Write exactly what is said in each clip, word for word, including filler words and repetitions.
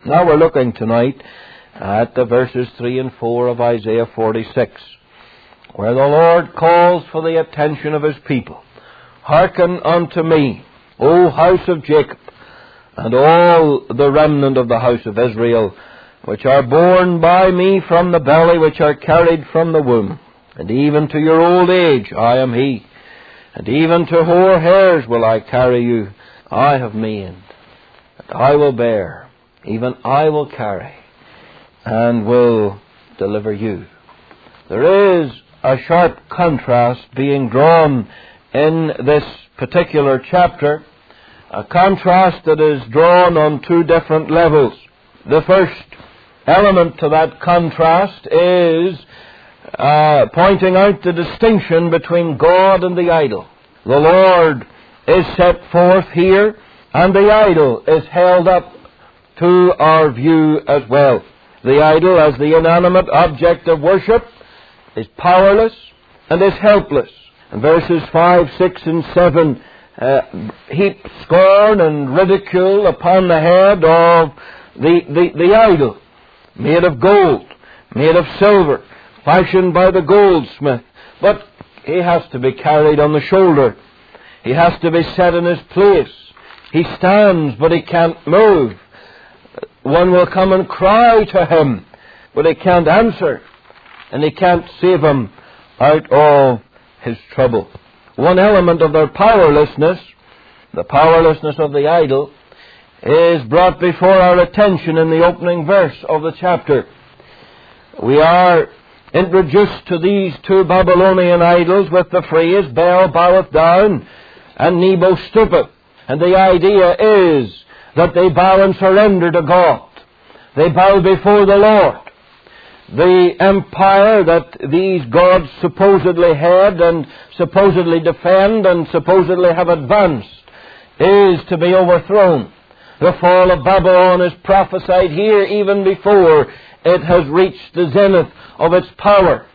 Now we're looking tonight at the verses three and four of Isaiah forty-six, where the Lord calls for the attention of His people. Hearken unto me, O house of Jacob, and all the remnant of the house of Israel, which are born by me from the belly, which are carried from the womb. And even to your old age I am He, and even to hoar hairs will I carry you. I have made, and I will bear, even I will carry, and will deliver you. There is a sharp contrast being drawn in this particular chapter, a contrast that is drawn on two different levels. The first element to that contrast is uh, pointing out the distinction between God and the idol. The Lord is set forth here, and the idol is held up to our view as well. The idol, as the inanimate object of worship, is powerless and is helpless. And verses five, six, and seven uh, heap scorn and ridicule upon the head of the, the, the idol, made of gold, made of silver, fashioned by the goldsmith. But he has to be carried on the shoulder. He has to be set in his place. He stands, but he can't move. One will come and cry to him, but he can't answer, and he can't save him out of his trouble. One element of their powerlessness, the powerlessness of the idol, is brought before our attention in the opening verse of the chapter. We are introduced to these two Babylonian idols with the phrase, Baal boweth down and Nebo stoopeth. And the idea is that they bow and surrender to God. They bow before the Lord. The empire that these gods supposedly had and supposedly defend and supposedly have advanced is to be overthrown. The fall of Babylon is prophesied here even before it has reached the zenith of its power.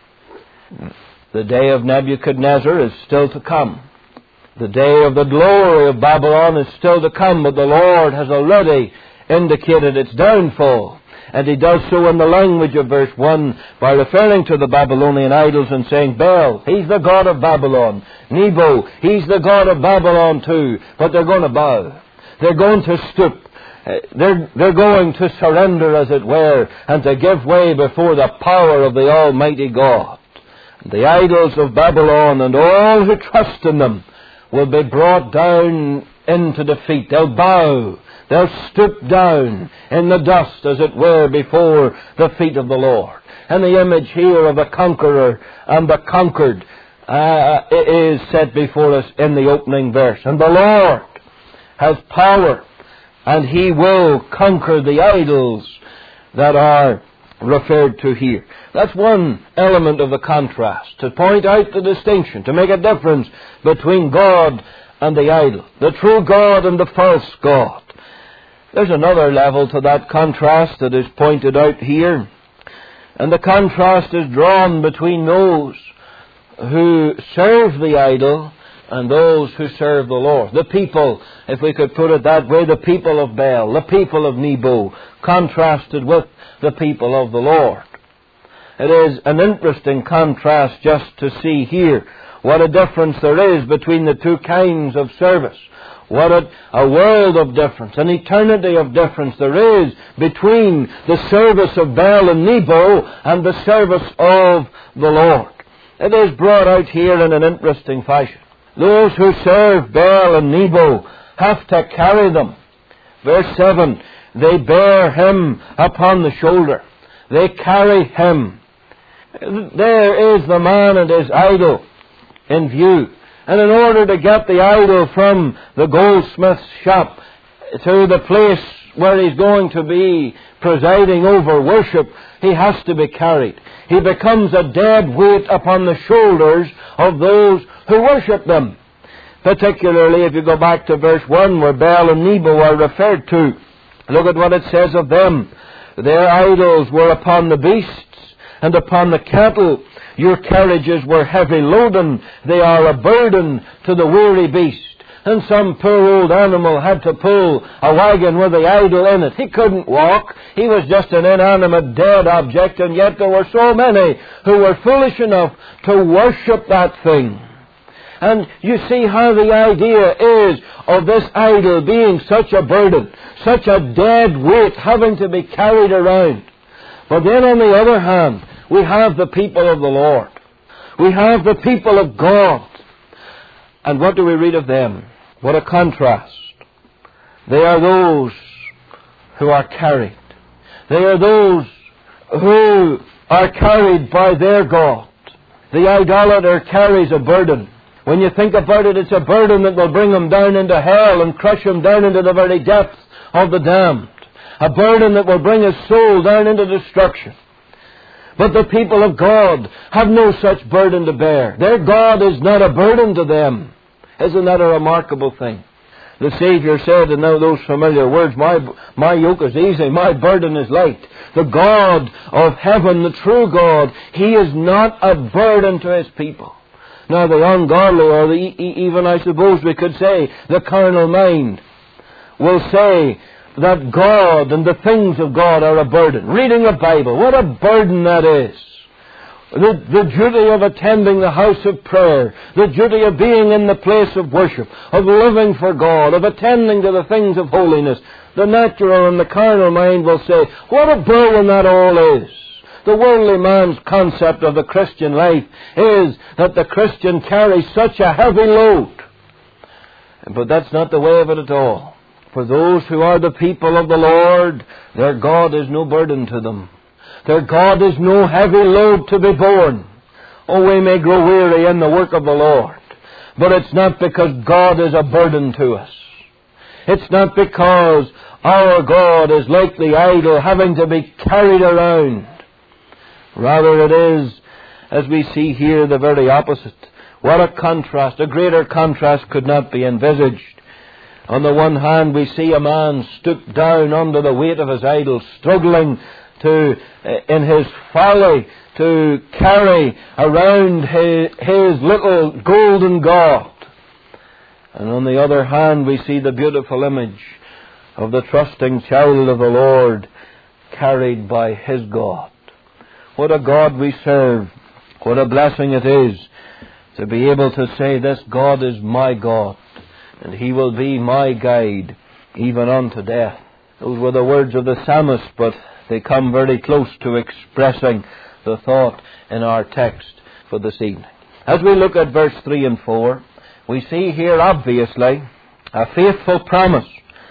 The day of Nebuchadnezzar is still to come. The day of the glory of Babylon is still to come, but the Lord has already indicated its downfall. And He does so in the language of verse one by referring to the Babylonian idols and saying, Baal, he's the god of Babylon. Nebo, he's the god of Babylon too. But they're going to bow. They're going to stoop. They're, they're going to surrender, as it were, and to give way before the power of the Almighty God. The idols of Babylon and all who trust in them will be brought down into defeat. They'll bow. They'll stoop down in the dust, as it were, before the feet of the Lord. And the image here of the conqueror and the conquered uh, is set before us in the opening verse. And the Lord has power, and He will conquer the idols that are referred to here. That's one element of the contrast, to point out the distinction, to make a difference between God and the idol, the true God and the false God. There's another level to that contrast that is pointed out here, and the contrast is drawn between those who serve the idol and those who serve the Lord. The people, if we could put it that way, the people of Baal, the people of Nebo, contrasted with the people of the Lord. It is an interesting contrast just to see here what a difference there is between the two kinds of service. What a, a world of difference, an eternity of difference there is between the service of Baal and Nebo and the service of the Lord. It is brought out here in an interesting fashion. Those who serve Baal and Nebo have to carry them. Verse seven, they bear him upon the shoulder. They carry him. There is the man and his idol in view. And in order to get the idol from the goldsmith's shop to the place where he's going to be presiding over worship, he has to be carried. He becomes a dead weight upon the shoulders of those who worship them. Particularly if you go back to verse one where Baal and Nebo are referred to. Look at what it says of them. Their idols were upon the beasts and upon the cattle. Your carriages were heavy loaden. They are a burden to the weary beast. and some poor old animal had to pull a wagon with the idol in it. He couldn't walk. He was just an inanimate, dead object, and yet there were so many who were foolish enough to worship that thing. And you see how the idea is of this idol being such a burden, such a dead weight having to be carried around. But then on the other hand, we have the people of the Lord. We have the people of God. And what do we read of them? What a contrast. They are those who are carried. They are those who are carried by their God. The idolater carries a burden. When you think about it, it's a burden that will bring him down into hell and crush him down into the very depths of the damned. A burden that will bring his soul down into destruction. But the people of God have no such burden to bear. Their God is not a burden to them. Isn't that a remarkable thing? The Savior said, and now those familiar words, my, my yoke is easy, my burden is light. The God of heaven, the true God, He is not a burden to His people. Now the ungodly, or the, even I suppose we could say, the carnal mind, will say that God and the things of God are a burden. Reading the Bible, what a burden that is. The, the duty of attending the house of prayer, the duty of being in the place of worship, of living for God, of attending to the things of holiness. The natural and the carnal mind will say, what a burden that all is. The worldly man's concept of the Christian life is that the Christian carries such a heavy load. But that's not the way of it at all. For those who are the people of the Lord, their God is no burden to them. Their God is no heavy load to be borne. Oh, we may grow weary in the work of the Lord, but it's not because God is a burden to us. It's not because our God is like the idol, having to be carried around. Rather it is, as we see here, the very opposite. What a contrast. A greater contrast could not be envisaged. On the one hand, we see a man stooped down under the weight of his idol, struggling to, in his folly, to carry around his, his little golden god. And on the other hand, we see the beautiful image of the trusting child of the Lord carried by his God. What a God we serve. What a blessing it is to be able to say, this God is my God, and He will be my guide even unto death. Those were the words of the psalmist, but they come very close to expressing the thought in our text for this evening. As we look at verse three and four, we see here obviously a faithful promise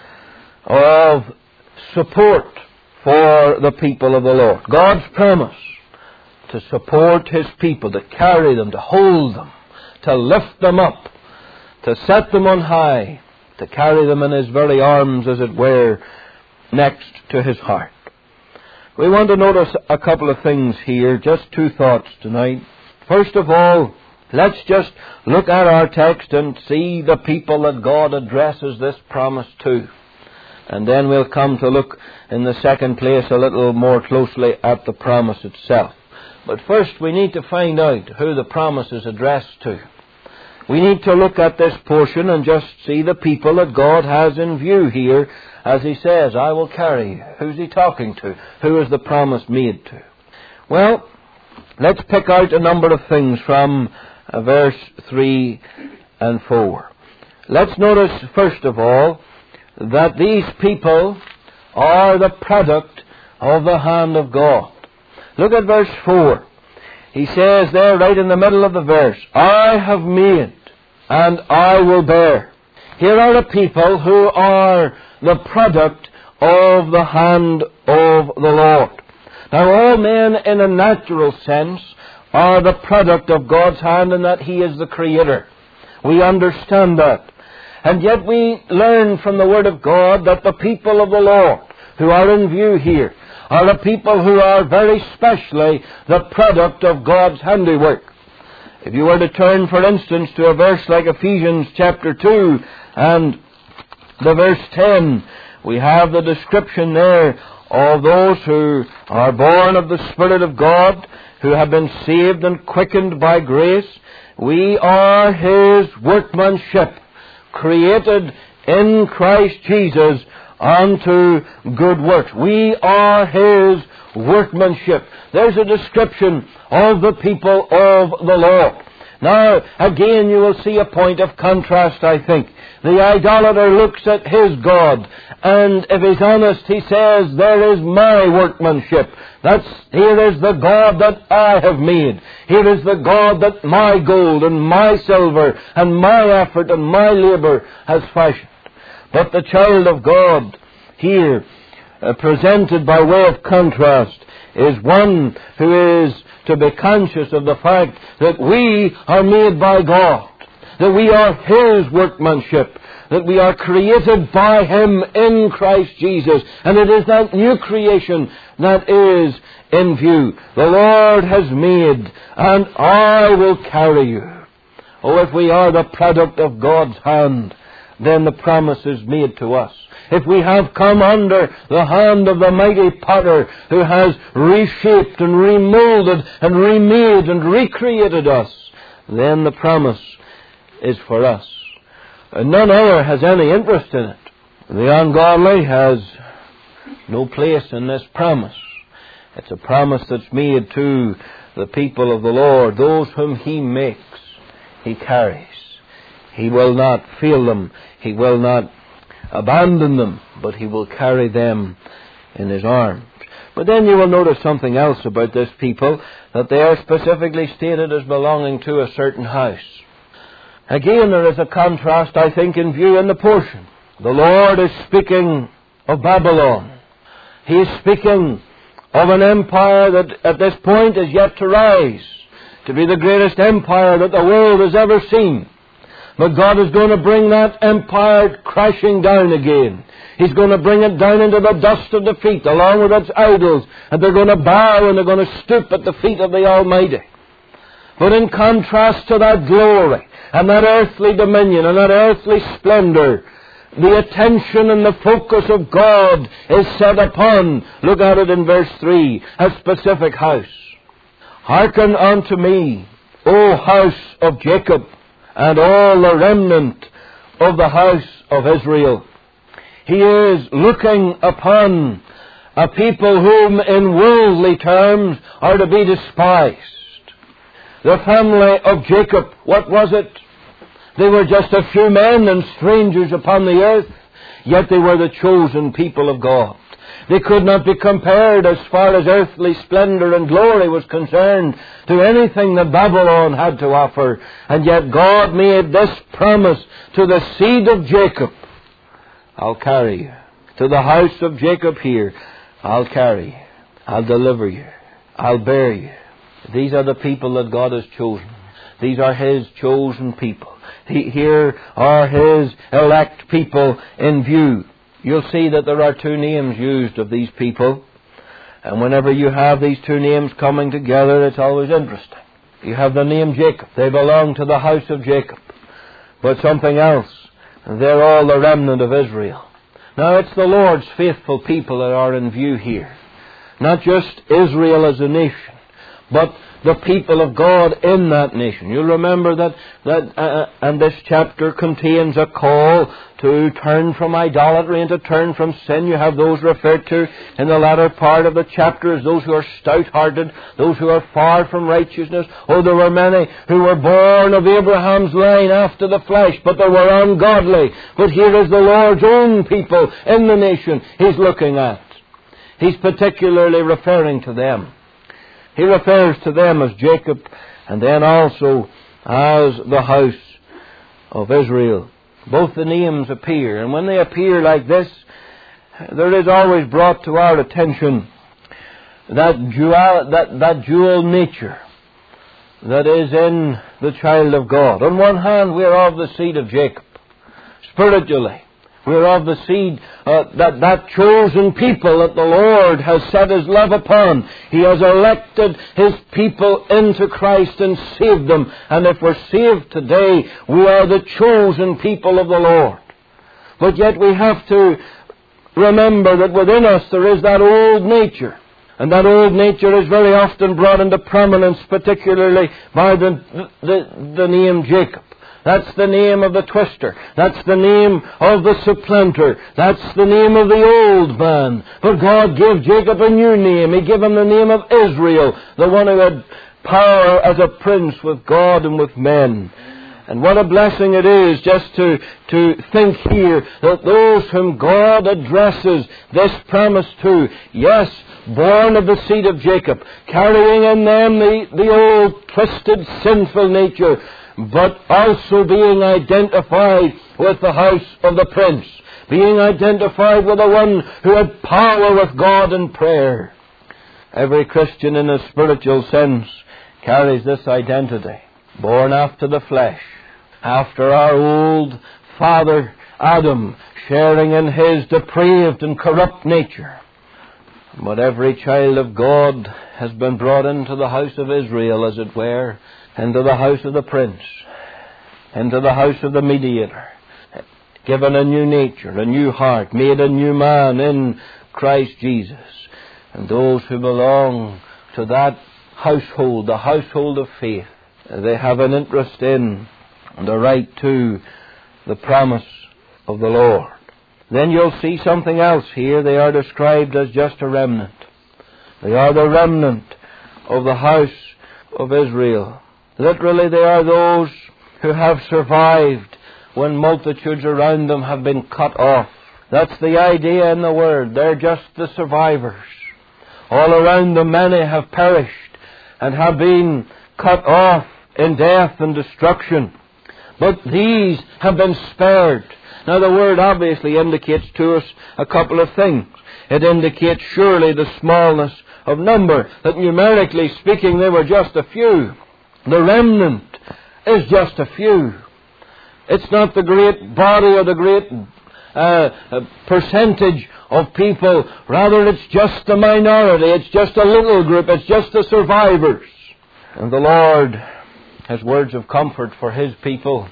of support for the people of the Lord. God's promise to support His people, to carry them, to hold them, to lift them up, to set them on high, to carry them in His very arms, as it were, next to His heart. We want to notice a couple of things here, just two thoughts tonight. First of all, let's just look at our text and see the people that God addresses this promise to. And then we'll come to look in the second place a little more closely at the promise itself. But first we need to find out who the promise is addressed to. We need to look at this portion and just see the people that God has in view here as He says, I will carry you. Who's He talking to? Who is the promise made to? Well, let's pick out a number of things from uh, verse three and four. Let's notice, first of all, that these people are the product of the hand of God. Look at verse four. He says there, right in the middle of the verse, I have made and I will bear. Here are the people who are the product of the hand of the Lord. Now all men in a natural sense are the product of God's hand in that He is the Creator. We understand that. And yet we learn from the Word of God that the people of the Lord who are in view here are the people who are very specially the product of God's handiwork. If you were to turn, for instance, to a verse like Ephesians chapter two and the verse ten, we have the description there of those who are born of the Spirit of God, who have been saved and quickened by grace. We are His workmanship, created in Christ Jesus unto good works. We are His workmanship. There's a description of the people of the Lord. Now, again, you will see a point of contrast, I think. The idolater looks at his God, and if he's honest, he says, there is my workmanship. That's, here is the God that I have made. Here is the God that my gold and my silver and my effort and my labor has fashioned. But the child of God here, uh, presented by way of contrast, is one who is to be conscious of the fact that we are made by God, that we are His workmanship, that we are created by Him in Christ Jesus, and it is that new creation that is in view. The Lord has made, and I will carry you. Oh, if we are the product of God's hand, then the promise is made to us. If we have come under the hand of the mighty potter who has reshaped and remolded and remade and recreated us, then the promise is for us. And none other has any interest in it. The ungodly has no place in this promise. It's a promise that's made to the people of the Lord. Those whom He makes, He carries. He will not fail them. He will not abandon them, but He will carry them in His arms. But then you will notice something else about this people, that they are specifically stated as belonging to a certain house. Again, there is a contrast, I think, in view in the portion. The Lord is speaking of Babylon. He is speaking of an empire that at this point is yet to rise, to be the greatest empire that the world has ever seen. But God is going to bring that empire crashing down again. He's going to bring it down into the dust of the feet, along with its idols, and they're going to bow and they're going to stoop at the feet of the Almighty. But in contrast to that glory, and that earthly dominion, and that earthly splendor, the attention and the focus of God is set upon, look at it in verse three, a specific house. Hearken unto me, O house of Jacob, and all the remnant of the house of Israel. He is looking upon a people whom in worldly terms are to be despised. The family of Jacob, what was it? They were just a few men and strangers upon the earth, yet they were the chosen people of God. They could not be compared as far as earthly splendor and glory was concerned to anything that Babylon had to offer. And yet God made this promise to the seed of Jacob. I'll carry you. To the house of Jacob here, I'll carry you. I'll deliver you. I'll bear you. These are the people that God has chosen. These are His chosen people. Here are His elect people in view. You'll see that there are two names used of these people. And whenever you have these two names coming together, it's always interesting. You have the name Jacob. They belong to the house of Jacob. But something else. They're all the remnant of Israel. Now, it's the Lord's faithful people that are in view here. Not just Israel as a nation, but the people of God in that nation. You'll remember that, that uh, and this chapter contains a call to turn from idolatry and to turn from sin. You have those referred to in the latter part of the chapter as those who are stout-hearted, those who are far from righteousness. Oh, there were many who were born of Abraham's line after the flesh, but they were ungodly. But here is the Lord's own people in the nation He's looking at. He's particularly referring to them. He refers to them as Jacob and then also as the house of Israel. Both the names appear, and when they appear like this, there is always brought to our attention that dual, that, that dual nature that is in the child of God. On one hand, we are of the seed of Jacob. Spiritually, we are of the seed, uh, that, that chosen people that the Lord has set His love upon. He has elected His people into Christ and saved them. And if we're saved today, we are the chosen people of the Lord. But yet we have to remember that within us there is that old nature. And that old nature is very often brought into prominence, particularly by the, the, the name Jacob. That's the name of the twister. That's the name of the supplanter. That's the name of the old man. But God gave Jacob a new name. He gave him the name of Israel, the one who had power as a prince with God and with men. And what a blessing it is just to, to think here that those whom God addresses this promise to, yes, born of the seed of Jacob, carrying in them the, the old twisted sinful nature, but also being identified with the house of the prince, being identified with the one who had power with God in prayer. Every Christian in a spiritual sense carries this identity, born after the flesh, after our old father Adam, sharing in his depraved and corrupt nature. But every child of God has been brought into the house of Israel, as it were, into the house of the prince, into the house of the mediator, given a new nature, a new heart, made a new man in Christ Jesus. And those who belong to that household, the household of faith, they have an interest in and a right to the promise of the Lord. Then you'll see something else here. They are described as just a remnant. They are the remnant of the house of Israel. Literally, they are those who have survived when multitudes around them have been cut off. That's the idea in the word. They're just the survivors. All around them many have perished and have been cut off in death and destruction. But these have been spared. Now the word obviously indicates to us a couple of things. It indicates surely the smallness of number, that numerically speaking they were just a few. The remnant is just a few. It's not the great body or the great uh, percentage of people. Rather, it's just a minority. It's just a little group. It's just the survivors. And the Lord has words of comfort for His people.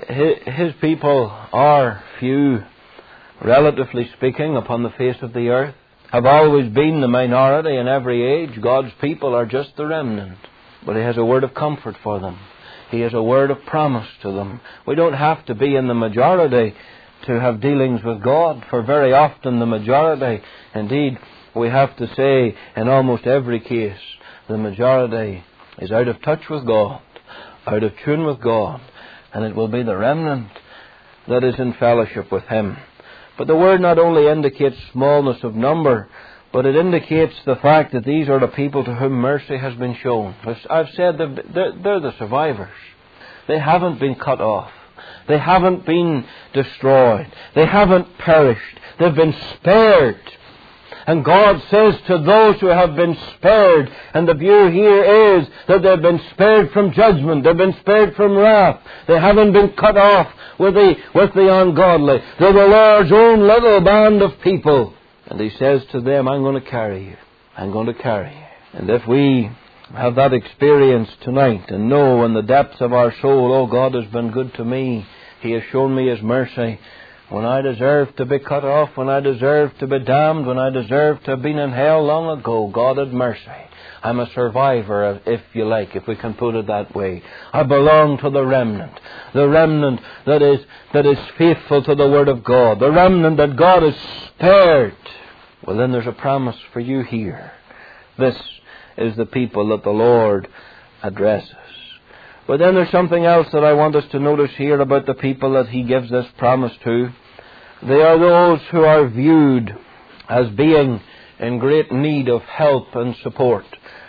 His people are few, relatively speaking, upon the face of the earth, have always been the minority in every age. God's people are just the remnant. But He has a word of comfort for them. He has a word of promise to them. We don't have to be in the majority to have dealings with God, for very often the majority, indeed, we have to say in almost every case, the majority is out of touch with God, out of tune with God, and it will be the remnant that is in fellowship with Him. But the word not only indicates smallness of number, but it indicates the fact that these are the people to whom mercy has been shown. I've said they're, they're the survivors. They haven't been cut off. They haven't been destroyed. They haven't perished. They've been spared. And God says to those who have been spared, and the view here is that they've been spared from judgment, they've been spared from wrath, they haven't been cut off with the, with the ungodly. They're the Lord's own little band of people. And He says to them, I'm going to carry you. I'm going to carry you. And if we have that experience tonight and know in the depths of our soul, oh, God has been good to me, He has shown me His mercy, when I deserved to be cut off, when I deserved to be damned, when I deserved to have been in hell long ago, God had mercy. I'm a survivor, if you like, if we can put it that way. I belong to the remnant. The remnant that is, that is faithful to the Word of God. The remnant that God has spared. Well, then there's a promise for you here. This is the people that the Lord addresses. But then there's something else that I want us to notice here about the people that He gives this promise to. They are those who are viewed as being in great need of help and support.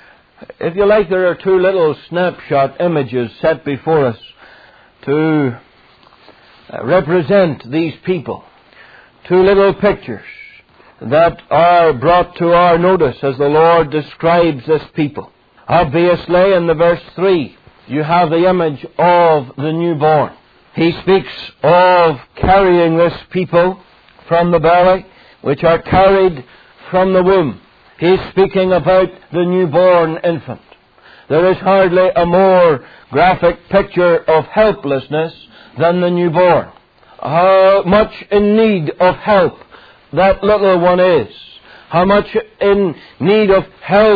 If you like, there are two little snapshot images set before us to represent these people. Two little pictures that are brought to our notice as the Lord describes this people. Obviously, in the verse three, you have the image of the newborn. He speaks of carrying this people from the belly, which are carried from the womb. He's speaking about the newborn infant. There is hardly a more graphic picture of helplessness than the newborn. How much in need of help that little one is. How much in need of help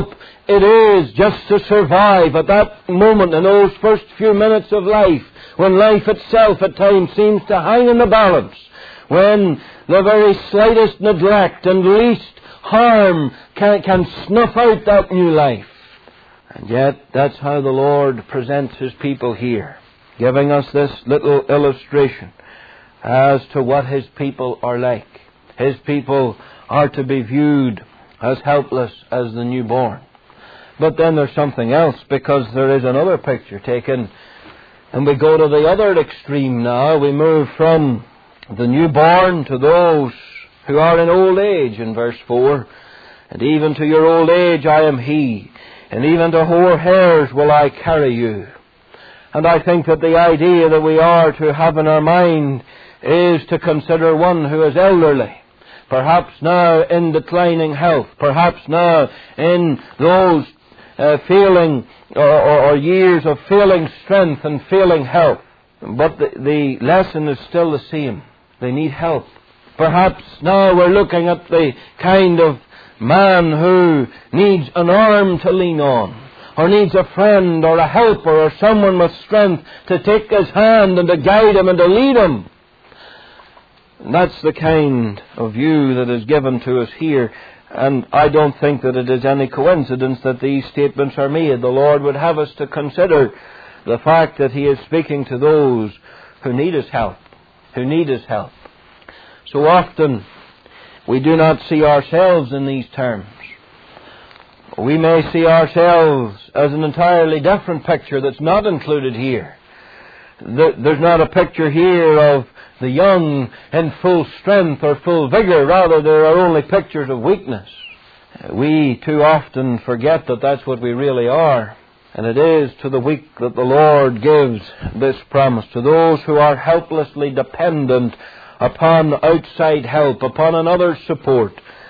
it is just to survive at that moment, in those first few minutes of life, when life itself at times seems to hang in the balance, when the very slightest neglect and least harm can, can snuff out that new life. And yet, that's how the Lord presents His people here, giving us this little illustration as to what His people are like. His people are to be viewed as helpless as the newborn. But then there's something else, because there is another picture taken, and we go to the other extreme now. We move from the newborn to those who are in old age, in verse four. And even to your old age I am He, and even to hoar hairs will I carry you. And I think that the idea that we are to have in our mind is to consider one who is elderly, perhaps now in declining health, perhaps now in those uh, failing or, or, or years of failing strength and failing health. But the, the lesson is still the same. They need help. Perhaps now we're looking at the kind of man who needs an arm to lean on, or needs a friend or a helper or someone with strength to take his hand and to guide him and to lead him. And that's the kind of view that is given to us here. And I don't think that it is any coincidence that these statements are made. The Lord would have us to consider the fact that He is speaking to those who need His help, who need His help. So often we do not see ourselves in these terms. We may see ourselves as an entirely different picture that's not included here. There's not a picture here of the young in full strength or full vigor. Rather, there are only pictures of weakness. We too often forget that that's what we really are. And it is to the weak that the Lord gives this promise, to those who are helplessly dependent upon outside help, upon another's support.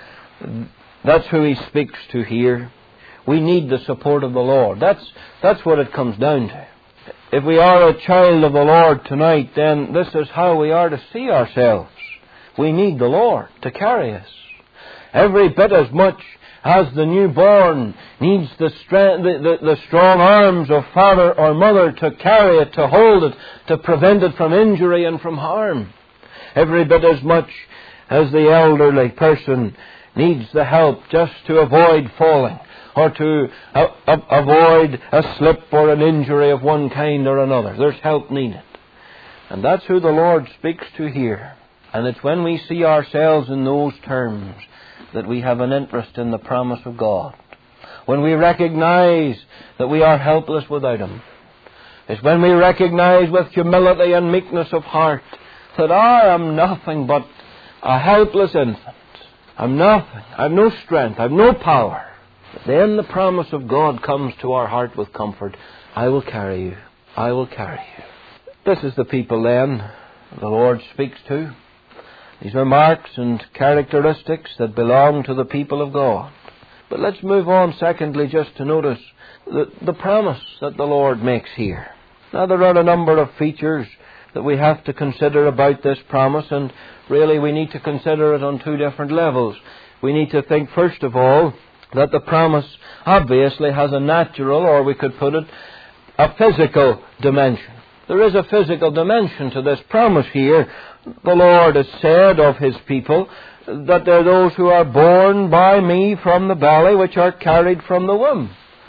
That's who He speaks to here. We need the support of the Lord. That's, that's what it comes down to. If we are a child of the Lord tonight, then this is how we are to see ourselves. We need the Lord to carry us. Every bit as much as the newborn needs the, strength, the, the, the strong arms of father or mother to carry it, to hold it, to prevent it from injury and from harm. Every bit as much as the elderly person needs the help just to avoid falling, or to uh, uh, avoid a slip or an injury of one kind or another. There's help needed. And that's who the Lord speaks to here. And it's when we see ourselves in those terms that we have an interest in the promise of God. When we recognize that we are helpless without Him. It's when we recognize with humility and meekness of heart that I am nothing but a helpless infant. I'm nothing. I've no strength. I've no power. Then the promise of God comes to our heart with comfort. I will carry you. I will carry you. This is the people then the Lord speaks to. These are marks and characteristics that belong to the people of God. But let's move on secondly just to notice the, the promise that the Lord makes here. Now there are a number of features that we have to consider about this promise, and really we need to consider it on two different levels. We need to think first of all that the promise obviously has a natural, or we could put it, a physical dimension. There is a physical dimension to this promise here. The Lord has said of His people that they're those who are born by Me from the belly, which are carried from the womb.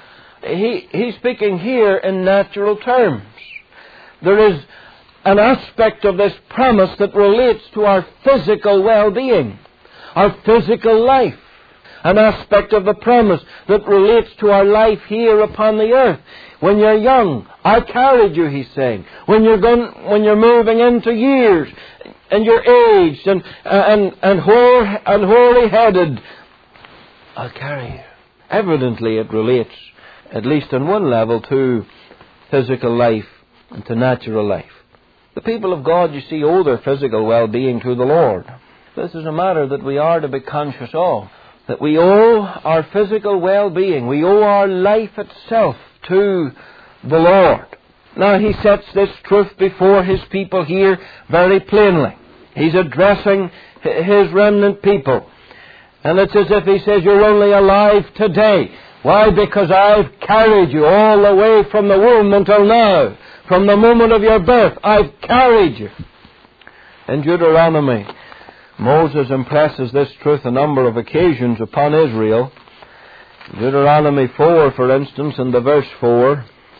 He, he's speaking here in natural terms. There is an aspect of this promise that relates to our physical well-being, our physical life. An aspect of the promise that relates to our life here upon the earth. When you're young, I carried you, He's saying. When you're going, when you're moving into years, and you're aged and and and hoar and hoary-headed, I'll carry you. Evidently, it relates, at least on one level, to physical life and to natural life. The people of God, you see, owe their physical well-being to the Lord. This is a matter that we are to be conscious of. That we owe our physical well-being, we owe our life itself to the Lord. Now He sets this truth before His people here very plainly. He's addressing His remnant people. And it's as if He says, you're only alive today. Why? Because I've carried you all the way from the womb until now. From the moment of your birth, I've carried you. In Deuteronomy, Moses impresses this truth a number of occasions upon Israel. Deuteronomy four, for instance, in the verse four,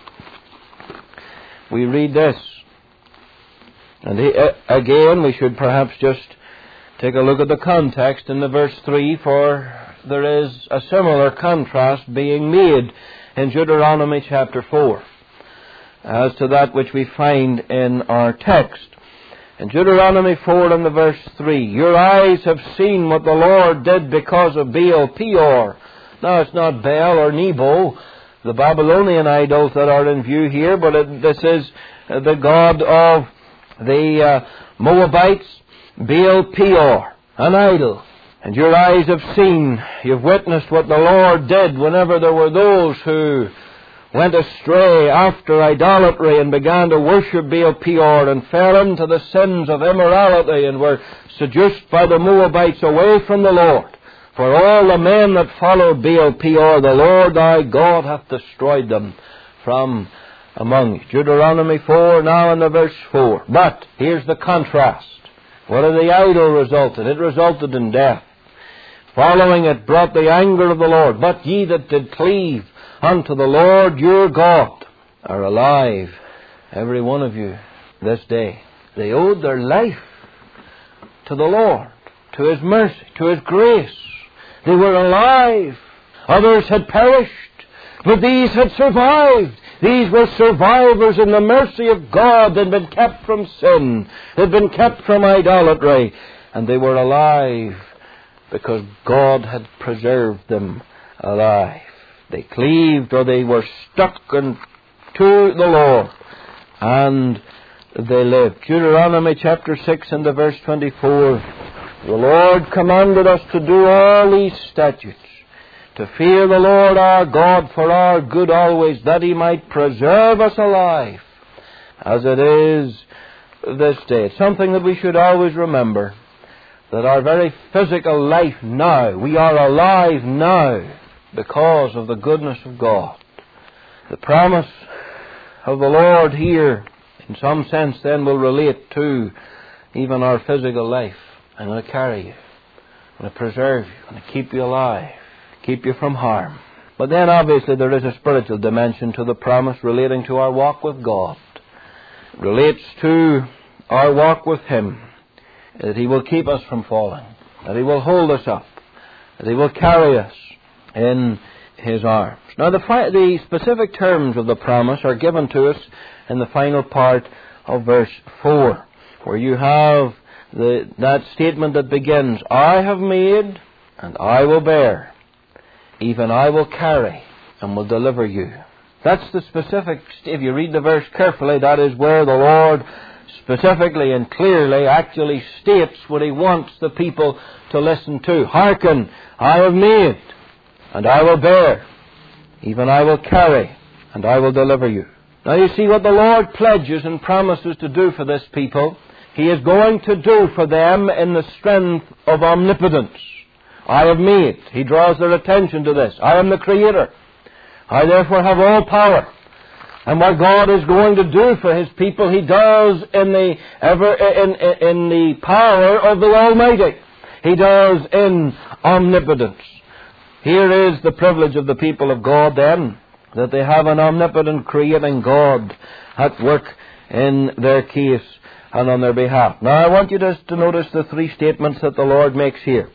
we read this. And he, uh, again, we should perhaps just take a look at the context in the verse three, for there is a similar contrast being made in Deuteronomy chapter four as to that which we find in our text. In Deuteronomy four and the verse three, your eyes have seen what the Lord did because of Baal Peor. Now, it's not Baal or Nebo, the Babylonian idols that are in view here, but it, this is uh, the god of the uh, Moabites, Baal Peor, an idol. And your eyes have seen, you've witnessed what the Lord did whenever there were those who went astray after idolatry and began to worship Baal Peor and fell into the sins of immorality and were seduced by the Moabites away from the Lord. For all the men that followed Baal Peor, the Lord thy God hath destroyed them from among you. Deuteronomy four, now in the verse four. But here's the contrast. What did the idol resulted? It resulted in death. Following it brought the anger of the Lord. But ye that did cleave unto the Lord your God are alive, every one of you, this day. They owed their life to the Lord, to His mercy, to His grace. They were alive. Others had perished, but these had survived. These were survivors in the mercy of God. They'd been kept from sin. They'd been kept from idolatry. And they were alive because God had preserved them alive. They cleaved, or they were stuck unto the Lord, and they lived. Deuteronomy chapter six and the verse twenty-four, the Lord commanded us to do all these statutes, to fear the Lord our God for our good always, that He might preserve us alive, as it is this day. It's something that we should always remember, that our very physical life now, we are alive now because of the goodness of God. The promise of the Lord here, in some sense then, will relate to even our physical life. I'm going to carry you. I'm going to preserve you. I'm going to keep you alive. Keep you from harm. But then obviously there is a spiritual dimension to the promise relating to our walk with God. It relates to our walk with Him. That He will keep us from falling. That He will hold us up. That He will carry us in His arms. Now the, fi- the specific terms of the promise are given to us in the final part of verse four, where you have the, that statement that begins, I have made and I will bear, even I will carry and will deliver you. That's the specific, if you read the verse carefully, that is where the Lord specifically and clearly actually states what He wants the people to listen to. Hearken, I have made and I will bear, even I will carry, and I will deliver you. Now you see what the Lord pledges and promises to do for this people. He is going to do for them in the strength of omnipotence. I have made. He draws their attention to this. I am the Creator. I therefore have all power. And what God is going to do for His people, He does in the ever in, in, in the power of the Almighty. He does in omnipotence. Here is the privilege of the people of God then, that they have an omnipotent creating God at work in their case and on their behalf. Now I want you just to notice the three statements that the Lord makes here.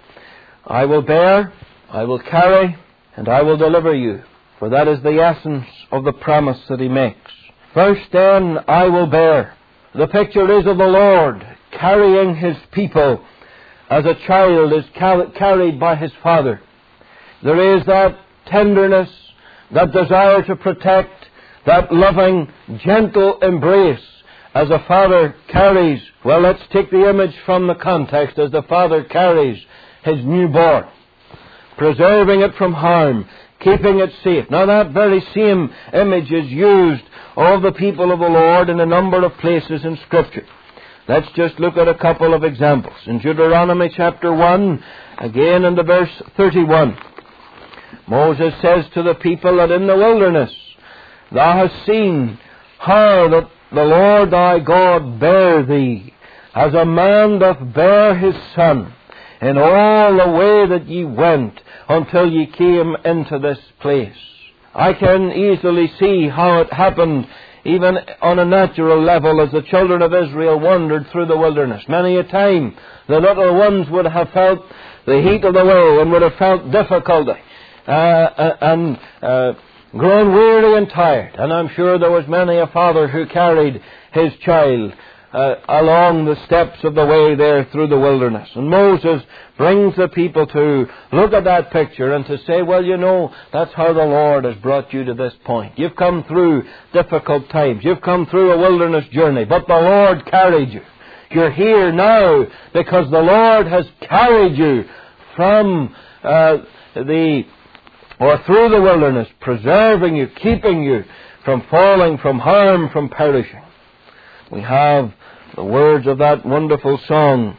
I will bear, I will carry, and I will deliver you. For that is the essence of the promise that He makes. First then, I will bear. The picture is of the Lord carrying His people as a child is carried by his father. There is that tenderness, that desire to protect, that loving, gentle embrace as a father carries. Well, let's take the image from the context as the father carries his newborn, preserving it from harm, keeping it safe. Now that very same image is used of the people of the Lord in a number of places in Scripture. Let's just look at a couple of examples. In Deuteronomy chapter one, again in the verse thirty-one, Moses says to the people that in the wilderness, thou hast seen how that the Lord thy God bare thee, as a man doth bear his son, in all the way that ye went, until ye came into this place. I can easily see how it happened, even on a natural level, as the children of Israel wandered through the wilderness. Many a time the little ones would have felt the heat of the way and would have felt difficulty uh, and uh, grown weary and tired. And I'm sure there was many a father who carried his child uh, along the steps of the way there through the wilderness. And Moses brings the people to look at that picture and to say, well, you know, that's how the Lord has brought you to this point. You've come through difficult times. You've come through a wilderness journey, but the Lord carried you. You're here now because the Lord has carried you from uh, the, or through the wilderness, preserving you, keeping you from falling, from harm, from perishing. We have the words of that wonderful song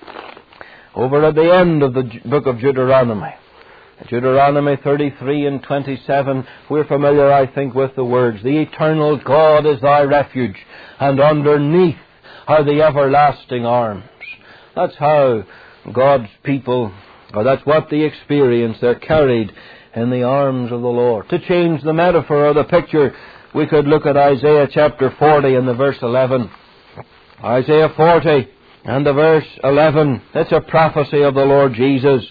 over at the end of the book of Deuteronomy. Deuteronomy thirty-three and twenty-seven, we're familiar, I think, with the words, the eternal God is thy refuge, and underneath are the everlasting arms. That's how God's people, or that's what they experience. They're carried in the arms of the Lord. To change the metaphor or the picture, we could look at Isaiah chapter forty and the verse eleven. Isaiah forty and the verse eleven. It's a prophecy of the Lord Jesus.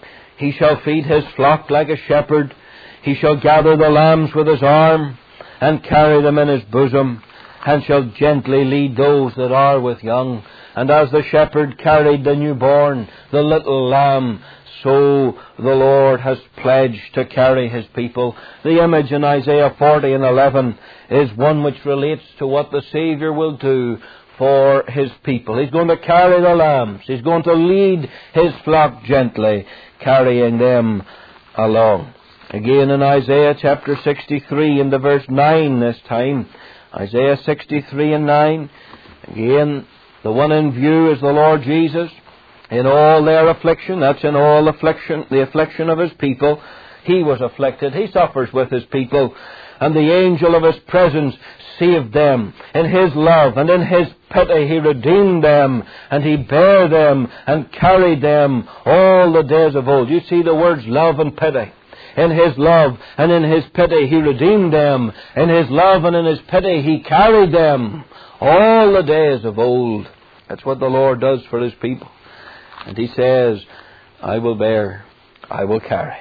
He shall feed his flock like a shepherd. He shall gather the lambs with his arm, and carry them in his bosom, and shall gently lead those that are with young. And as the shepherd carried the newborn, the little lamb, so the Lord has pledged to carry his people. The image in Isaiah forty and eleven is one which relates to what the Savior will do for his people. He's going to carry the lambs. He's going to lead his flock gently, carrying them along. Again in Isaiah chapter sixty-three and the verse nine this time. Isaiah sixty-three and nine. Again, the one in view is the Lord Jesus. In all their affliction, that's in all affliction, the affliction of his people, he was afflicted. He suffers with his people. And the angel of his presence saved them. In his love and in his pity he redeemed them, and he bare them and carried them all the days of old. You see the words love and pity. In his love and in his pity he redeemed them. In his love and in his pity he carried them all the days of old. That's what the Lord does for his people. And he says, I will bear, I will carry.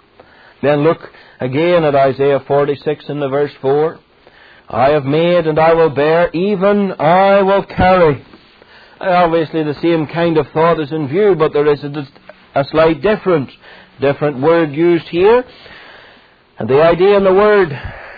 Then look again at Isaiah forty-six in the verse four. I have made and I will bear, even I will carry. Obviously the same kind of thought is in view, but there is a, a slight difference. Different word used here. And the idea in the word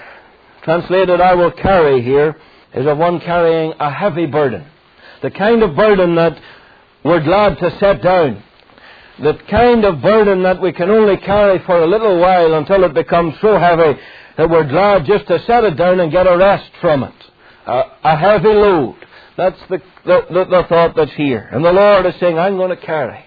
translated I will carry here is of one carrying a heavy burden. The kind of burden that we're glad to set down. The kind of burden that we can only carry for a little while until it becomes so heavy that we're glad just to set it down and get a rest from it. Uh, a heavy load. That's the, the, the, the thought that's here. And the Lord is saying, I'm going to carry.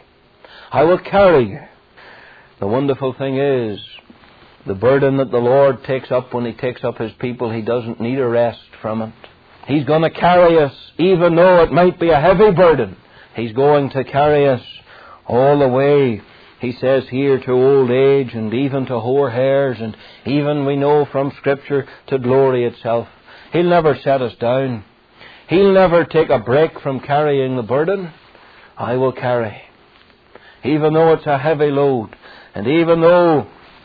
I will carry you. The wonderful thing is, the burden that the Lord takes up when he takes up his people, he doesn't need a rest from it. He's going to carry us, even though it might be a heavy burden. He's going to carry us all the way, he says here, to old age, and even to hoar hairs, and even, we know from Scripture, to glory itself. He'll never set us down. He'll never take a break from carrying the burden. I will carry. Even though it's a heavy load, and even though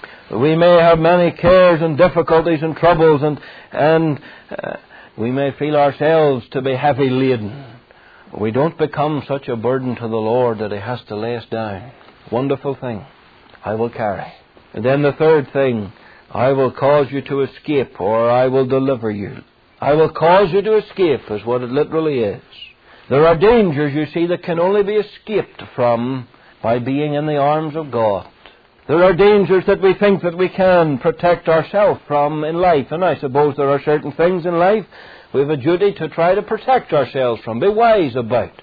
we may have many cares and difficulties and troubles, and, and uh, we may feel ourselves to be heavy laden, we don't become such a burden to the Lord that he has to lay us down. Wonderful thing. I will carry. And then the third thing, I will cause you to escape, or I will deliver you. I will cause you to escape is what it literally is. There are dangers, you see, that can only be escaped from by being in the arms of God. There are dangers that we think that we can protect ourselves from in life, and I suppose there are certain things in life we have a duty to try to protect ourselves from, be wise about.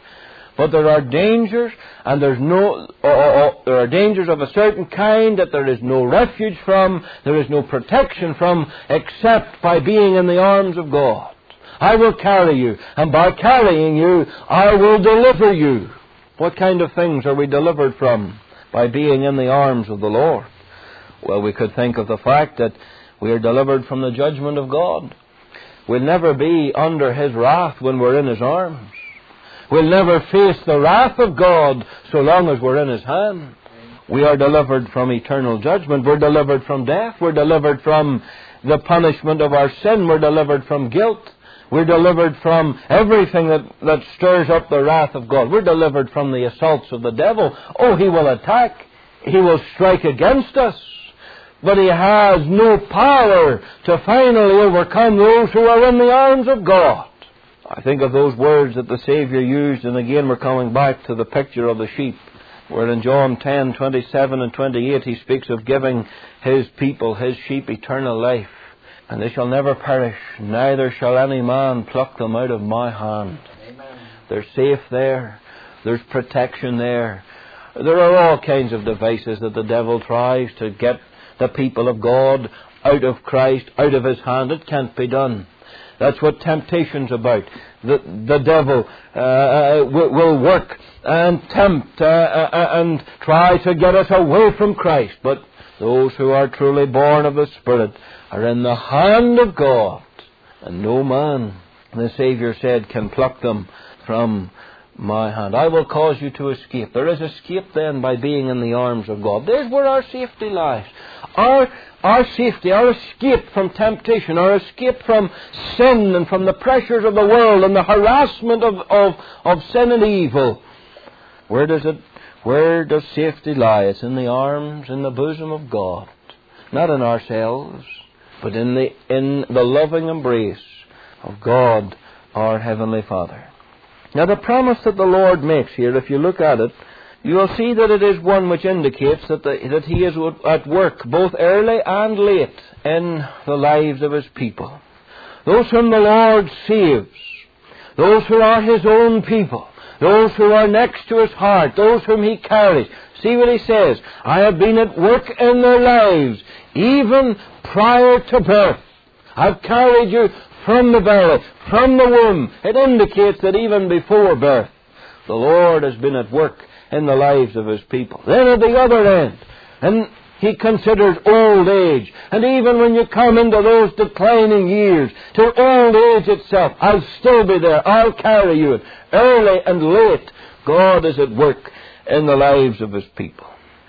But there are dangers, and there's no, oh, oh, oh, there are dangers of a certain kind that there is no refuge from, there is no protection from, except by being in the arms of God. I will carry you, and by carrying you, I will deliver you. What kind of things are we delivered from by being in the arms of the Lord? Well, we could think of the fact that we are delivered from the judgment of God. We'll never be under His wrath when we're in His arms. We'll never face the wrath of God so long as we're in His hand. We are delivered from eternal judgment. We're delivered from death. We're delivered from the punishment of our sin. We're delivered from guilt. We're delivered from everything that, that stirs up the wrath of God. We're delivered from the assaults of the devil. Oh, he will attack. He will strike against us. But he has no power to finally overcome those who are in the arms of God. I think of those words that the Savior used, and again we're coming back to the picture of the sheep, where in John ten, twenty-seven and twenty-eight he speaks of giving His people, His sheep, eternal life. And they shall never perish, neither shall any man pluck them out of my hand. Amen. They're safe there. There's protection there. There are all kinds of devices that the devil tries to get the people of God out of Christ, out of His hand. It can't be done. That's what temptation's about. The, the devil uh, will work and tempt uh, uh, and try to get us away from Christ. But those who are truly born of the Spirit are in the hand of God, and no man, the Savior said, can pluck them from my hand. I will cause you to escape. There is escape then by being in the arms of God. There's where our safety lies. Our, our safety, our escape from temptation, our escape from sin and from the pressures of the world and the harassment of, of, of sin and evil. Where does it, where does safety lie? It's in the arms, in the bosom of God. Not in ourselves, but in the, in the loving embrace of God, our Heavenly Father. Now the promise that the Lord makes here, if you look at it, you will see that it is one which indicates that, the, that He is at work both early and late in the lives of His people. Those whom the Lord saves, those who are His own people, those who are next to His heart, those whom He carries. See what He says, I have been at work in their lives, even prior to birth. I've carried you from the belly, from the womb. It indicates that even before birth, the Lord has been at work in the lives of His people. Then at the other end, and He considers old age. And even when you come into those declining years, to old age itself, I'll still be there. I'll carry you. Early and late, God is at work in the lives of His people.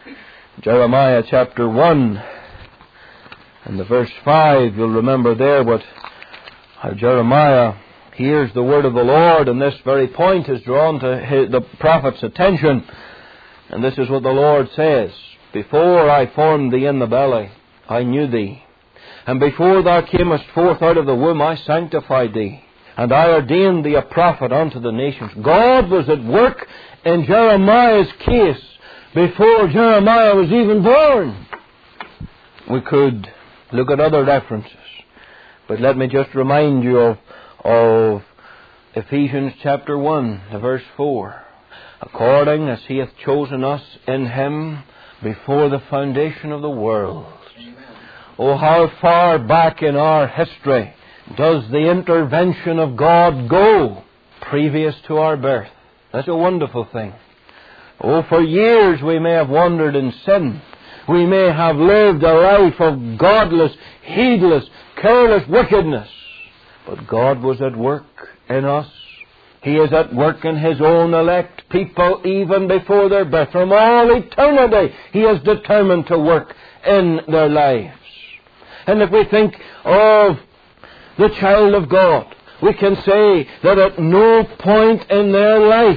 Jeremiah chapter one, and the verse five, you'll remember there what how Jeremiah hears the word of the Lord, and this very point is drawn to his, the prophet's attention. And this is what the Lord says, Before I formed thee in the belly, I knew thee. And before thou camest forth out of the womb, I sanctified thee. And I ordained thee a prophet unto the nations. God was at work in Jeremiah's case before Jeremiah was even born. We could look at other references, but let me just remind you of, of Ephesians chapter one, verse four. According as He hath chosen us in Him before the foundation of the world. Amen. Oh, how far back in our history does the intervention of God go previous to our birth? That's a wonderful thing. Oh, for years we may have wandered in sin. We may have lived a life of godless, heedless, careless wickedness. But God was at work in us. He is at work in His own elect people even before their birth. From all eternity, He is determined to work in their lives. And if we think of the child of God, we can say that at no point in their life,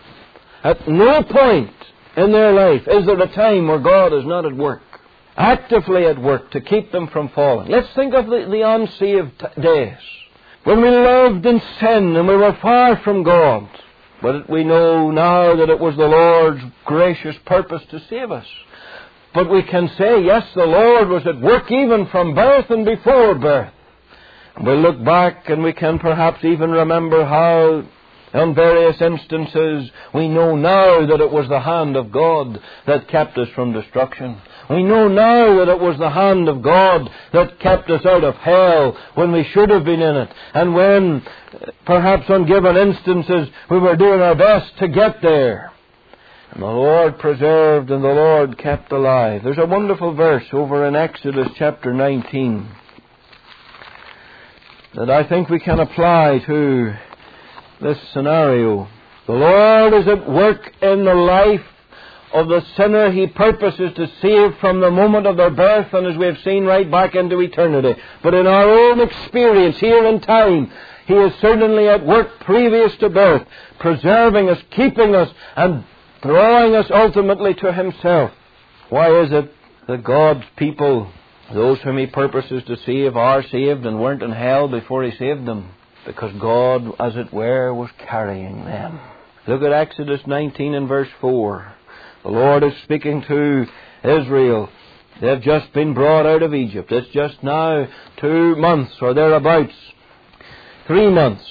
at no point in their life is there a time where God is not at work, actively at work to keep them from falling. Let's think of the, the unsaved days, when we lived in sin and we were far from God. But we know now that it was the Lord's gracious purpose to save us. But we can say, yes, the Lord was at work even from birth and before birth. And we look back and we can perhaps even remember how In various instances, we know now that it was the hand of God that kept us from destruction. We know now that it was the hand of God that kept us out of hell when we should have been in it. And when, perhaps on given instances, we were doing our best to get there. And the Lord preserved and the Lord kept alive. There's a wonderful verse over in Exodus chapter nineteen that I think we can apply to this scenario. The Lord is at work in the life of the sinner He purposes to save from the moment of their birth, and as we have seen, right back into eternity. But in our own experience here in time, He is certainly at work previous to birth, preserving us, keeping us, and drawing us ultimately to Himself. Why is it that God's people, those whom He purposes to save, are saved and weren't in hell before He saved them? Because God, as it were, was carrying them. Look at Exodus nineteen and verse four. The Lord is speaking to Israel. They've just been brought out of Egypt. It's just now two months or thereabouts. Three months.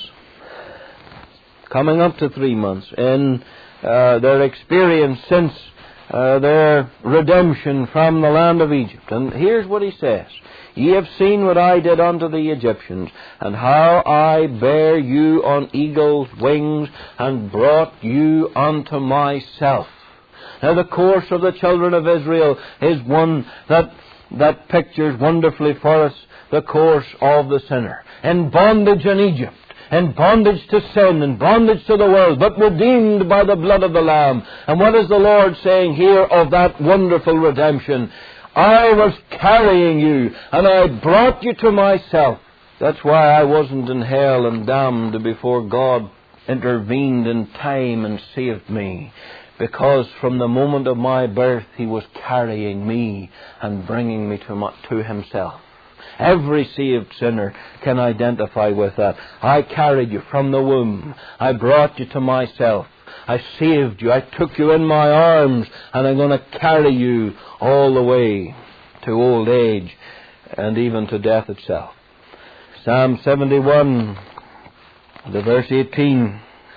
Coming up to three months in uh, their experience since uh, their redemption from the land of Egypt. And here's what He says. Ye have seen what I did unto the Egyptians, and how I bare you on eagle's wings, and brought you unto myself. Now the course of the children of Israel is one that, that pictures wonderfully for us the course of the sinner. In bondage in Egypt, in bondage to sin, in bondage to the world, but redeemed by the blood of the Lamb. And what is the Lord saying here of that wonderful redemption? I was carrying you, and I brought you to myself. That's why I wasn't in hell and damned before God intervened in time and saved me. Because from the moment of my birth, He was carrying me and bringing me to, my, to Himself. Every saved sinner can identify with that. I carried you from the womb. I brought you to myself. I saved you. I took you in my arms, and I'm going to carry you all the way to old age and even to death itself. Psalm seventy-one, the verse eighteen.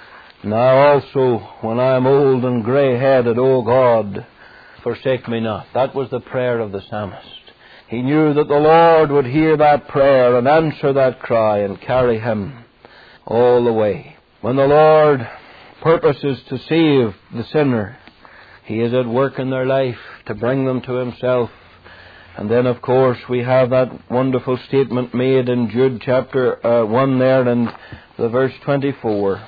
Now also, when I am old and grey-headed, O God, forsake me not. That was the prayer of the psalmist. He knew that the Lord would hear that prayer and answer that cry and carry him all the way. When the Lord purposes to save the sinner, He is at work in their life to bring them to Himself. And then, of course, we have that wonderful statement made in Jude chapter uh, one there and the verse twenty-four,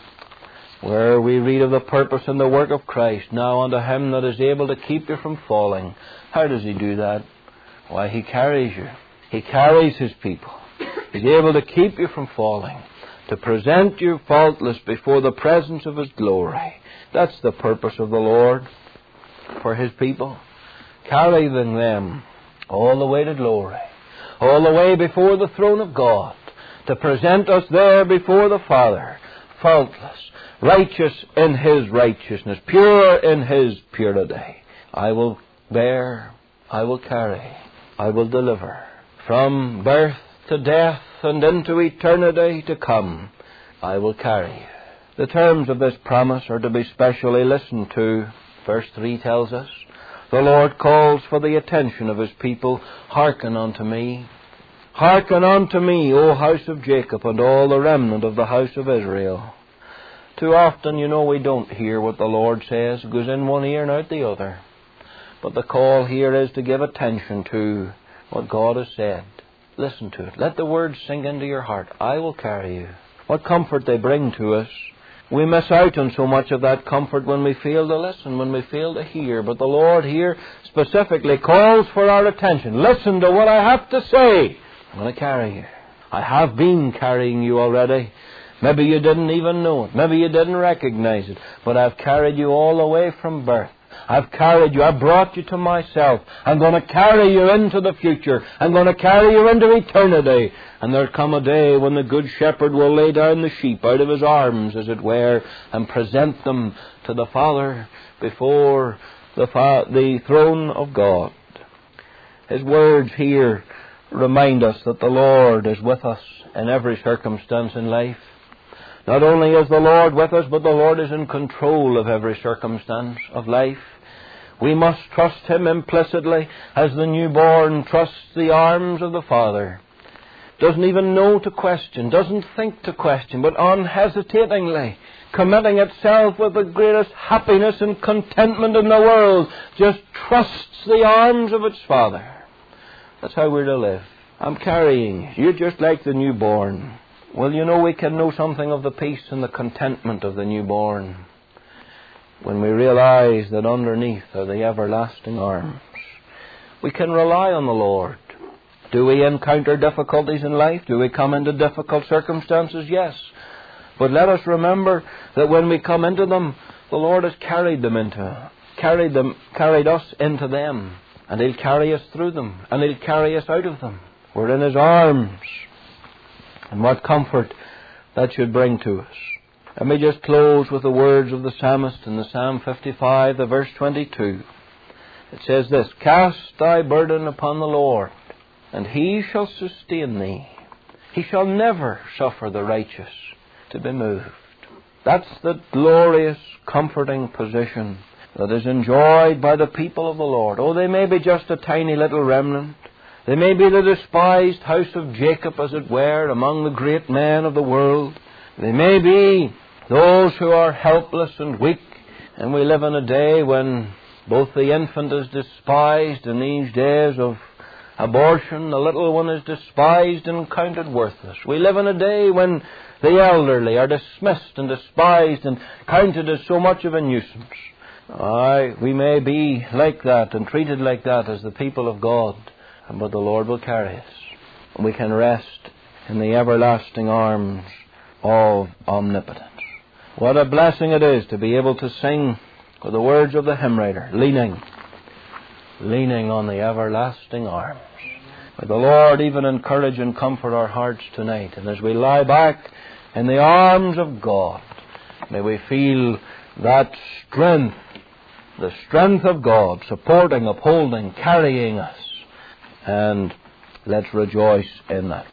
where we read of the purpose and the work of Christ. Now unto Him that is able to keep you from falling. How does He do that? Why, He carries you. He carries His people. He's able to keep you from falling, to present you faultless before the presence of His glory. That's the purpose of the Lord for His people. Carrying them all the way to glory, all the way before the throne of God, to present us there before the Father, faultless, righteous in His righteousness, pure in His purity. I will bear, I will carry, I will deliver. From birth to death and into eternity to come, I will carry you. The terms of this promise are to be specially listened to. Verse three tells us, the Lord calls for the attention of His people. Hearken unto me. Hearken unto me, O house of Jacob, and all the remnant of the house of Israel. Too often, you know, we don't hear what the Lord says. It goes in one ear and out the other. But the call here is to give attention to what God has said. Listen to it. Let the words sink into your heart. I will carry you. What comfort they bring to us. We miss out on so much of that comfort when we fail to listen, when we fail to hear. But the Lord here specifically calls for our attention. Listen to what I have to say. I'm going to carry you. I have been carrying you already. Maybe you didn't even know it. Maybe you didn't recognize it. But I've carried you all the way from birth. I've carried you. I've brought you to myself. I'm going to carry you into the future. I'm going to carry you into eternity. And there'll come a day when the Good Shepherd will lay down the sheep out of His arms, as it were, and present them to the Father before the, fa- the throne of God. His words here remind us that the Lord is with us in every circumstance in life. Not only is the Lord with us, but the Lord is in control of every circumstance of life. We must trust Him implicitly as the newborn trusts the arms of the Father. Doesn't even know to question, doesn't think to question, but unhesitatingly, committing itself with the greatest happiness and contentment in the world, just trusts the arms of its Father. That's how we're to live. I'm carrying you just like the newborn. Well, you know, we can know something of the peace and the contentment of the newborn when we realize that underneath are the everlasting arms. We can rely on the Lord. Do we encounter difficulties in life? Do we come into difficult circumstances? Yes. But let us remember that when we come into them, the Lord has carried them into, carried them, carried us into them, and He'll carry us through them, and He'll carry us out of them. We're in His arms. And what comfort that should bring to us. Let me just close with the words of the psalmist in the Psalm fifty-five, the verse twenty-two. It says this, "Cast thy burden upon the Lord, and He shall sustain thee. He shall never suffer the righteous to be moved." That's the glorious, comforting position that is enjoyed by the people of the Lord. Oh, they may be just a tiny little remnant. They may be the despised house of Jacob, as it were, among the great men of the world. They may be those who are helpless and weak. And we live in a day when both the infant is despised in these days of abortion. The little one is despised and counted worthless. We live in a day when the elderly are dismissed and despised and counted as so much of a nuisance. Aye, we may be like that and treated like that as the people of God. But the Lord will carry us. And we can rest in the everlasting arms of omnipotence. What a blessing it is to be able to sing with the words of the hymn writer, leaning, leaning on the everlasting arms. May the Lord even encourage and comfort our hearts tonight. And as we lie back in the arms of God, may we feel that strength, the strength of God, supporting, upholding, carrying us. And let's rejoice in that.